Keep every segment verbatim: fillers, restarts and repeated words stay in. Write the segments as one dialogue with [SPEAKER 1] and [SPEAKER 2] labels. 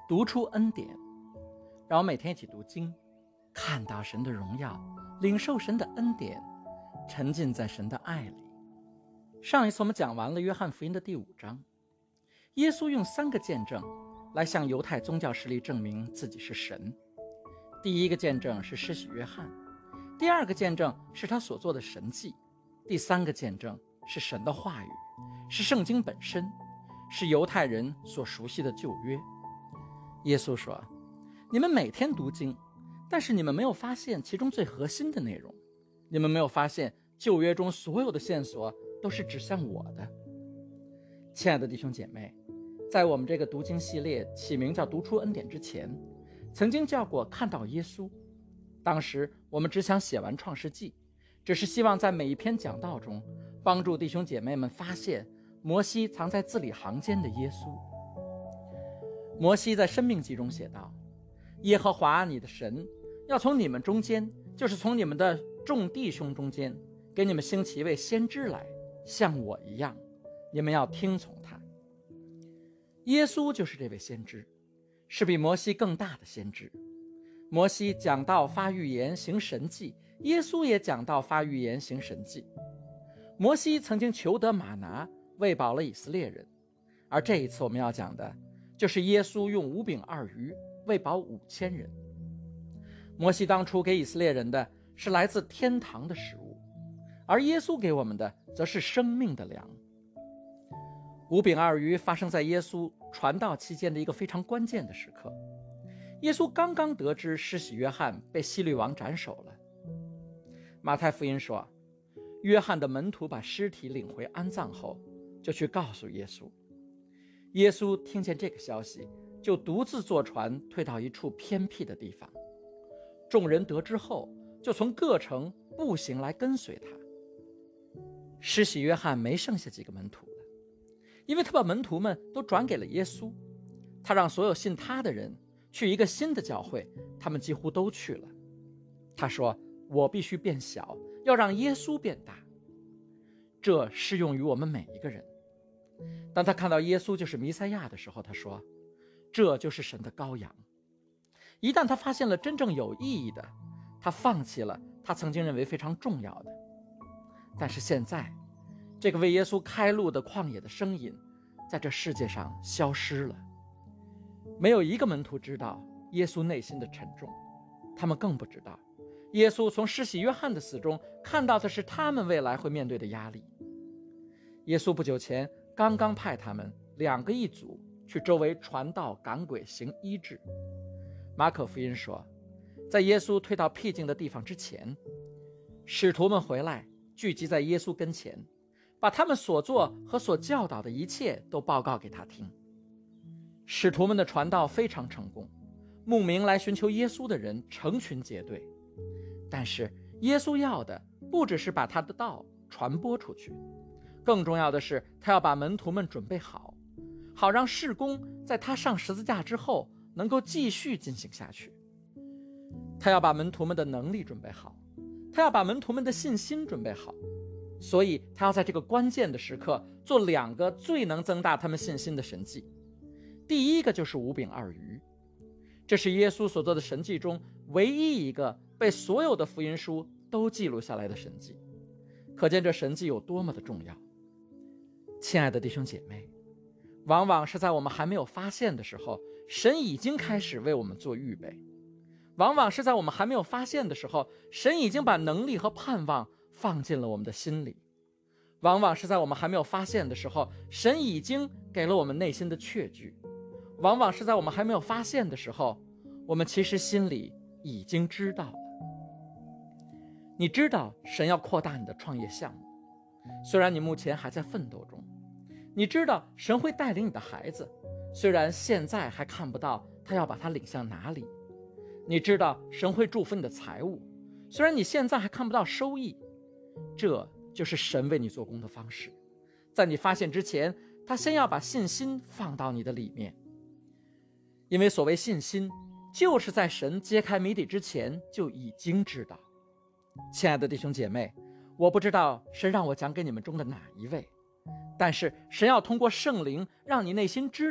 [SPEAKER 1] 读出恩典。让我每天一起读经，看到神的荣耀，领受神的恩典，沉浸在神的爱里。上一次我们讲完了约翰福音的第五章，耶稣用三个见证来向犹太宗教势力证明自己是神。第一个见证是施洗约翰，第二个见证是他所做的神迹，第三个见证是神的话语，是圣经本身，是犹太人所熟悉的旧约。耶稣说，你们每天读经，但是你们没有发现其中最核心的内容，你们没有发现旧约中所有的线索都是指向我的。亲爱的弟兄姐妹，在我们这个读经系列起名叫读出恩典之前，曾经叫过看到耶稣。当时我们只想写完创世纪，只是希望在每一篇讲道中帮助弟兄姐妹们发现摩西藏在字里行间的耶稣。摩西在申命记中写道，耶和华你的神要从你们中间，就是从你们的众弟兄中间，给你们兴起一位先知来，像我一样，你们要听从他。耶稣就是这位先知，是比摩西更大的先知。摩西讲道发预言行神迹，耶稣也讲道发预言行神迹。摩西曾经求得玛拿，喂饱了以色列人，而这一次我们要讲的就是耶稣用五饼二鱼喂饱五千人。摩西当初给以色列人的是来自天堂的食物，而耶稣给我们的则是生命的粮。五饼二鱼发生在耶稣传道期间的一个非常关键的时刻。耶稣刚刚得知施洗约翰被希律王斩首了。马太福音说，约翰的门徒把尸体领回安葬后，就去告诉耶稣。耶稣听见这个消息，就独自坐船退到一处偏僻的地方。众人得知后，就从各城步行来跟随他。施洗约翰没剩下几个门徒了，因为他把门徒们都转给了耶稣。他让所有信他的人去一个新的教会，他们几乎都去了。他说，我必须变小，要让耶稣变大。这适用于我们每一个人。当他看到耶稣就是弥赛亚的时候，他说，这就是神的羔羊。一旦他发现了真正有意义的，他放弃了他曾经认为非常重要的。但是现在，这个为耶稣开路的旷野的声音在这世界上消失了。没有一个门徒知道耶稣内心的沉重，他们更不知道耶稣从施洗约翰的死中看到的是他们未来会面对的压力。耶稣不久前刚刚派他们两个一组去周围传道赶鬼行医治。马可福音说，在耶稣退到僻静的地方之前，使徒们回来聚集在耶稣跟前，把他们所做和所教导的一切都报告给他听。使徒们的传道非常成功，慕名来寻求耶稣的人成群结队。但是耶稣要的不只是把他的道传播出去，更重要的是他要把门徒们准备好，好让事工在他上十字架之后能够继续进行下去。他要把门徒们的能力准备好，他要把门徒们的信心准备好，所以他要在这个关键的时刻做两个最能增大他们信心的神迹。第一个就是五饼二鱼，这是耶稣所做的神迹中唯一一个被所有的福音书都记录下来的神迹，可见这神迹有多么的重要。亲爱的弟兄姐妹，往往是在我们还没有发现的时候，神已经开始为我们做预备。往往是在我们还没有发现的时候，神已经把能力和盼望放进了我们的心里。往往是在我们还没有发现的时候，神已经给了我们内心的确据。往往是在我们还没有发现的时候，我们其实心里已经知道了。你知道神要扩大你的创业项目，虽然你目前还在奋斗中。你知道神会带领你的孩子，虽然现在还看不到他要把他领向哪里。你知道神会祝福你的财物，虽然你现在还看不到收益。这就是神为你做工的方式。在你发现之前，他先要把信心放到你的里面。因为所谓信心，就是在神揭开谜底之前就已经知道。亲爱的弟兄姐妹，我不知道神让我讲给你们中的哪一位，但是神要通过圣灵让你内心知道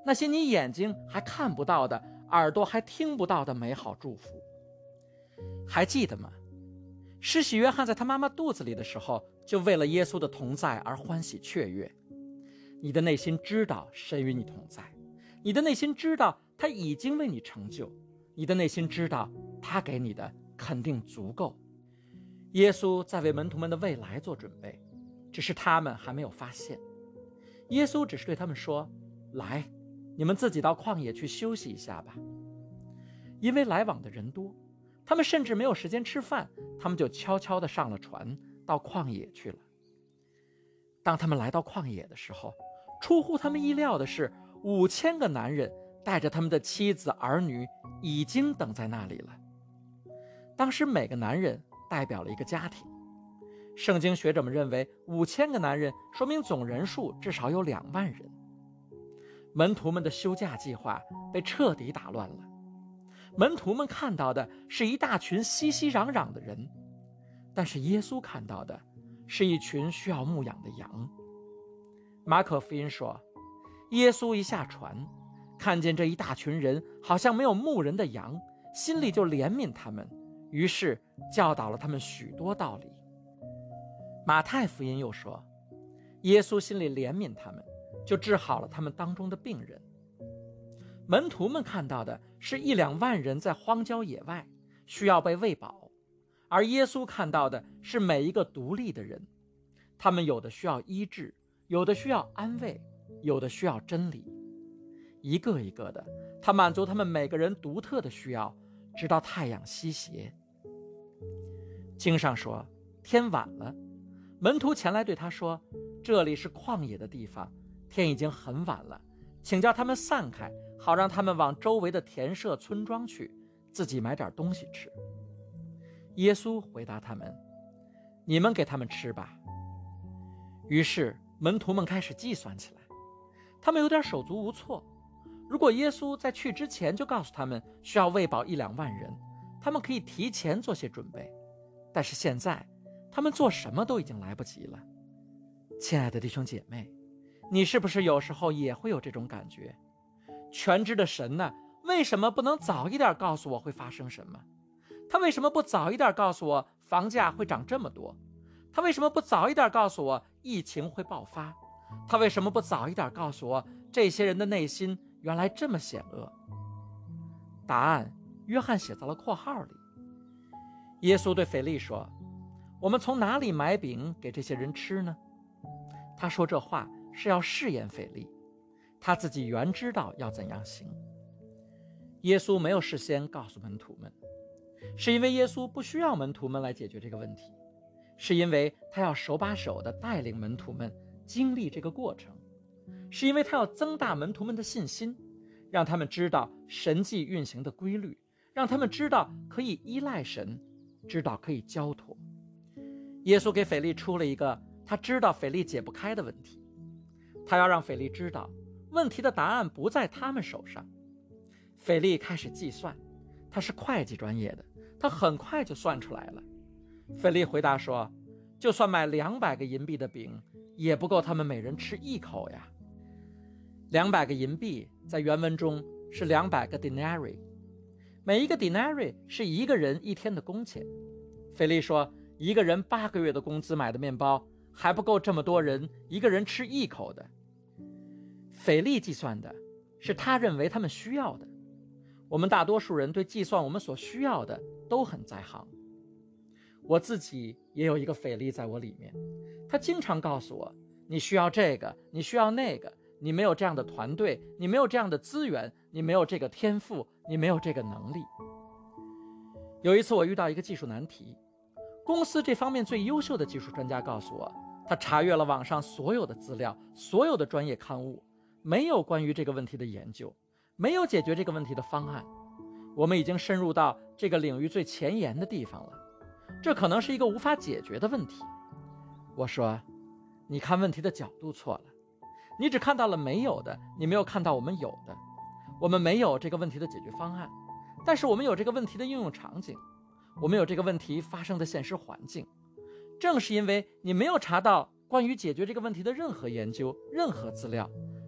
[SPEAKER 1] 那些你眼睛还看不到的，耳朵还听不到的美好祝福。还记得吗？施洗约翰在他妈妈肚子里的时候，就为了耶稣的同在而欢喜雀跃。你的内心知道神与你同在，你的内心知道他已经为你成就，你的内心知道他给你的肯定足够。耶稣在为门徒们的未来做准备，只是他们还没有发现。耶稣只是对他们说，来，你们自己到旷野去休息一下吧。因为来往的人多，他们甚至没有时间吃饭，他们就悄悄地上了船，到旷野去了。当他们来到旷野的时候，出乎他们意料的是，五千个男人带着他们的妻子儿女已经等在那里了。当时每个男人代表了一个家庭，圣经学者们认为五千个男人说明总人数至少有两万人。门徒们的休假计划被彻底打乱了，门徒们看到的是一大群熙熙攘攘的人，但是耶稣看到的是一群需要牧养的羊。马可福音说，耶稣一下船，看见这一大群人好像没有牧人的羊，心里就怜悯他们，于是教导了他们许多道理。马太福音又说，耶稣心里怜悯他们，就治好了他们当中的病人。门徒们看到的是一两万人在荒郊野外需要被喂饱，而耶稣看到的是每一个独立的人，他们有的需要医治，有的需要安慰，有的需要真理。一个一个的，他满足他们每个人独特的需要，直到太阳西斜。经上说，天晚了，门徒前来对他说，这里是旷野的地方，天已经很晚了，请叫他们散开，好让他们往周围的田舍村庄去，自己买点东西吃。耶稣回答他们，你们给他们吃吧。于是门徒们开始计算起来，他们有点手足无措。如果耶稣在去之前就告诉他们需要喂饱一两万人，他们可以提前做些准备，但是现在他们做什么都已经来不及了。亲爱的弟兄姐妹，你是不是有时候也会有这种感觉？全知的神呢，为什么不能早一点告诉我会发生什么？他为什么不早一点告诉我房价会涨这么多？他为什么不早一点告诉我疫情会爆发？他为什么不早一点告诉我这些人的内心原来这么险恶？答案约翰写在了括号里。耶稣对腓力说，我们从哪里买饼给这些人吃呢？他说这话是要试验腓力，他自己原知道要怎样行。耶稣没有事先告诉门徒们，是因为耶稣不需要门徒们来解决这个问题，是因为他要手把手地带领门徒们经历这个过程，是因为他要增大门徒们的信心，让他们知道神迹运行的规律，让他们知道可以依赖神，知道可以交托。耶稣给腓力出了一个他知道腓力解不开的问题，他要让腓力知道问题的答案不在他们手上。腓力开始计算，他是会计专业的，他很快就算出来了。腓力回答说，就算买两百个银币的饼，也不够他们每人吃一口呀。两百个银币在原文中是两百个 denarii， 每一个 denarii 是一个人一天的工钱。腓力说，一个人八个月的工资买的面包还不够这么多人一个人吃一口的。腓力计算的是他认为他们需要的，我们大多数人对计算我们所需要的都很在行。我自己也有一个腓力在我里面，他经常告诉我，你需要这个，你需要那个，你没有这样的团队，你没有这样的资源，你没有这个天赋，你没有这个能力。有一次我遇到一个技术难题，公司这方面最优秀的技术专家告诉我，他查阅了网上所有的资料，所有的专业刊物，没有关于这个问题的研究，没有解决这个问题的方案。我们已经深入到这个领域最前沿的地方了，这可能是一个无法解决的问题。我说，你看问题的角度错了，你只看到了没有的，你没有看到我们有的。我们没有这个问题的解决方案，但是我们有这个问题的应用场景，我们有这个问题发生的现实环境。正是因为你没有查到关于解决这个问题的任何研究、任何资料，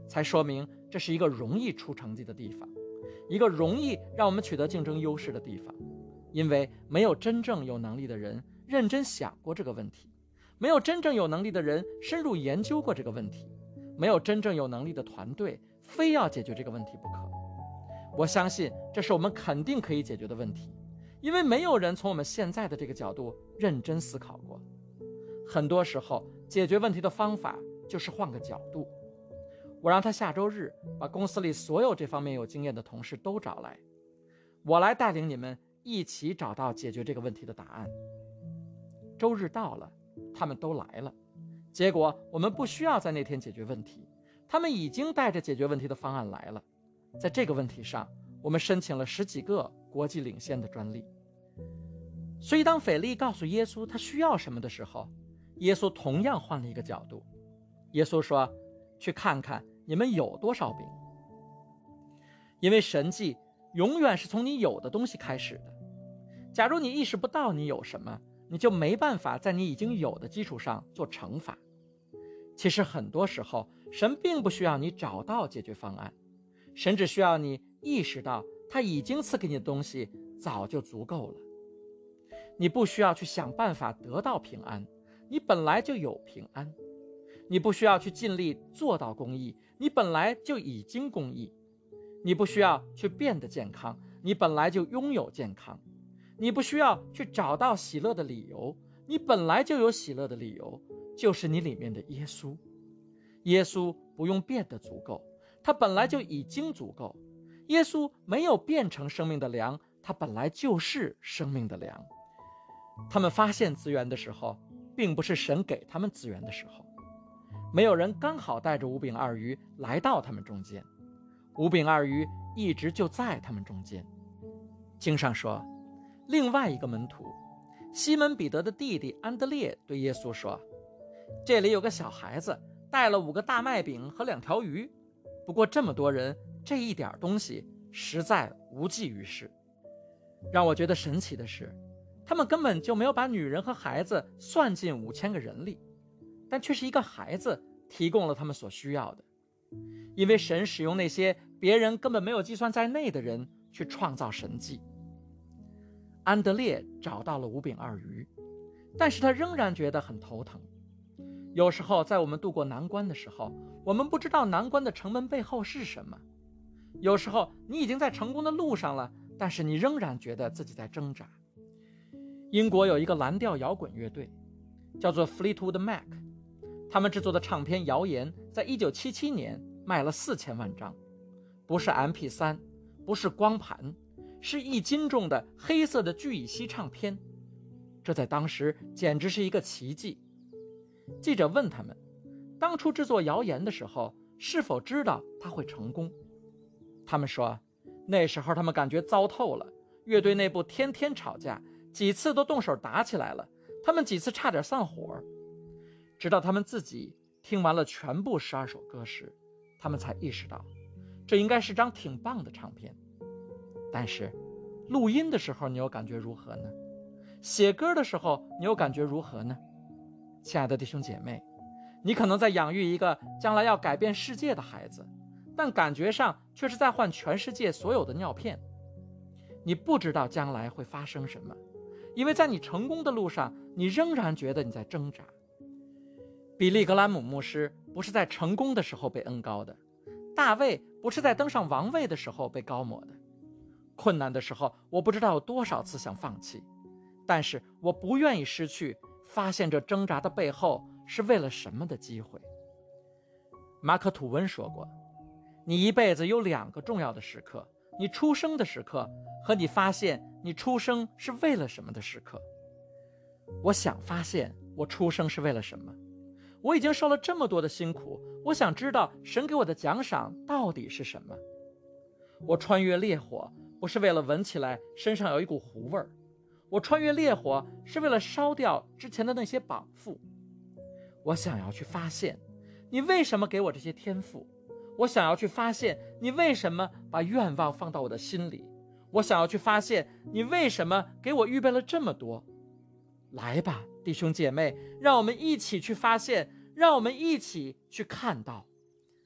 [SPEAKER 1] 才说明这是一个容易出成绩的地方，一个容易让我们取得竞争优势的地方。因为没有真正有能力的人认真想过这个问题，没有真正有能力的人深入研究过这个问题，没有真正有能力的团队非要解决这个问题不可。我相信这是我们肯定可以解决的问题，因为没有人从我们现在的这个角度认真思考过。很多时候解决问题的方法就是换个角度。我让他下周日把公司里所有这方面有经验的同事都找来，我来带领你们一起找到解决这个问题的答案。周日到了，他们都来了，结果我们不需要在那天解决问题，他们已经带着解决问题的方案来了。在这个问题上，我们申请了十几个国际领先的专利。所以当腓力告诉耶稣他需要什么的时候，耶稣同样换了一个角度。耶稣说，去看看你们有多少饼。因为神迹永远是从你有的东西开始的。假如你意识不到你有什么，你就没办法在你已经有的基础上做乘法。其实很多时候，神并不需要你找到解决方案，神只需要你意识到他已经赐给你的东西早就足够了。你不需要去想办法得到平安，你本来就有平安。你不需要去尽力做到公义，你本来就已经公义。你不需要去变得健康，你本来就拥有健康。你不需要去找到喜乐的理由，你本来就有喜乐的理由，就是你里面的耶稣。耶稣不用变得足够，他本来就已经足够。耶稣没有变成生命的粮，他本来就是生命的粮。他们发现资源的时候，并不是神给他们资源的时候。没有人刚好带着五饼二鱼来到他们中间，五饼二鱼一直就在他们中间。经上说，另外一个门徒西门彼得的弟弟安德烈对耶稣说，这里有个小孩子带了五个大麦饼和两条鱼，不过这么多人，这一点东西实在无济于事。让我觉得神奇的是，他们根本就没有把女人和孩子算进五千个人里，但却是一个孩子提供了他们所需要的。因为神使用那些别人根本没有计算在内的人去创造神迹。安德烈找到了五饼二鱼，但是他仍然觉得很头疼。有时候在我们度过难关的时候，我们不知道难关的城门背后是什么。有时候你已经在成功的路上了，但是你仍然觉得自己在挣扎。英国有一个蓝调摇滚乐队叫做 Fleetwood Mac， 他们制作的唱片《谣言》在一九七七年卖了四千万张，不是 M P 三， 不是光盘，是一斤重的黑色的聚乙烯唱片。这在当时简直是一个奇迹。记者问他们，当初制作《谣言》的时候是否知道他会成功？他们说，那时候他们感觉糟透了，乐队内部天天吵架，几次都动手打起来了，他们几次差点散伙。直到他们自己听完了全部十二首歌时，他们才意识到这应该是张挺棒的唱片。但是录音的时候你又感觉如何呢？写歌的时候你又感觉如何呢？亲爱的弟兄姐妹，你可能在养育一个将来要改变世界的孩子，但感觉上却是在换全世界所有的尿片。你不知道将来会发生什么，因为在你成功的路上，你仍然觉得你在挣扎。比利格兰姆牧师不是在成功的时候被恩膏的，大卫不是在登上王位的时候被膏抹的。困难的时候，我不知道有多少次想放弃，但是我不愿意失去发现这挣扎的背后是为了什么的机会。马可吐温说过，你一辈子有两个重要的时刻，你出生的时刻和你发现你出生是为了什么的时刻。我想发现我出生是为了什么。我已经受了这么多的辛苦，我想知道神给我的奖赏到底是什么。我穿越烈火不是为了闻起来身上有一股糊味儿，我穿越烈火是为了烧掉之前的那些绑缚。我想要去发现你为什么给我这些天赋，我想要去发现你为什么把愿望放到我的心里，我想要去发现你为什么给我预备了这么多。来吧，弟兄姐妹，让我们一起去发现，让我们一起去看到。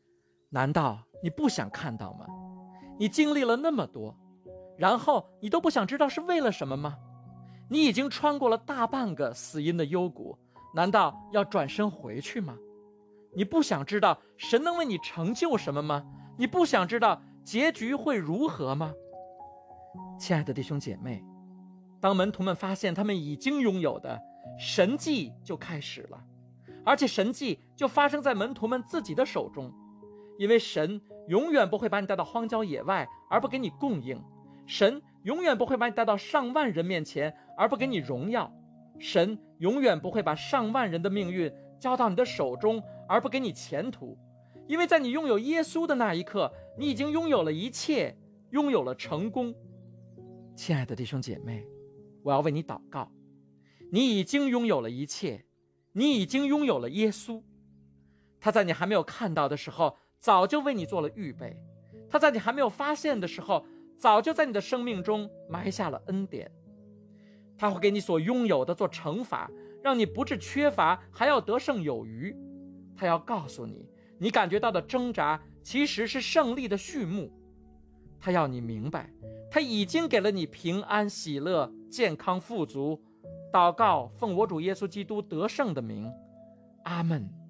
[SPEAKER 1] 难道你不想看到吗？你经历了那么多，然后你都不想知道是为了什么吗？你已经穿过了大半个死荫的幽谷，难道要转身回去吗？你不想知道神能为你成就什么吗？你不想知道结局会如何吗？亲爱的弟兄姐妹，当门徒们发现他们已经拥有的，神迹就开始了，而且神迹就发生在门徒们自己的手中。因为神永远不会把你带到荒郊野外而不给你供应，神永远不会把你带到上万人面前而不给你荣耀，神永远不会把上万人的命运交到你的手中而不给你前途。因为在你拥有耶稣的那一刻，你已经拥有了一切，拥有了成功。亲爱的弟兄姐妹，我要为你祷告，你已经拥有了一切，你已经拥有了耶稣。他在你还没有看到的时候早就为你做了预备，他在你还没有发现的时候早就在你的生命中埋下了恩典。他会给你所拥有的做惩罚，让你不致缺乏，还要得胜有余。他要告诉你，你感觉到的挣扎其实是胜利的序幕。他要你明白，他已经给了你平安喜乐健康富足。祷告奉我主耶稣基督得胜的名，阿们。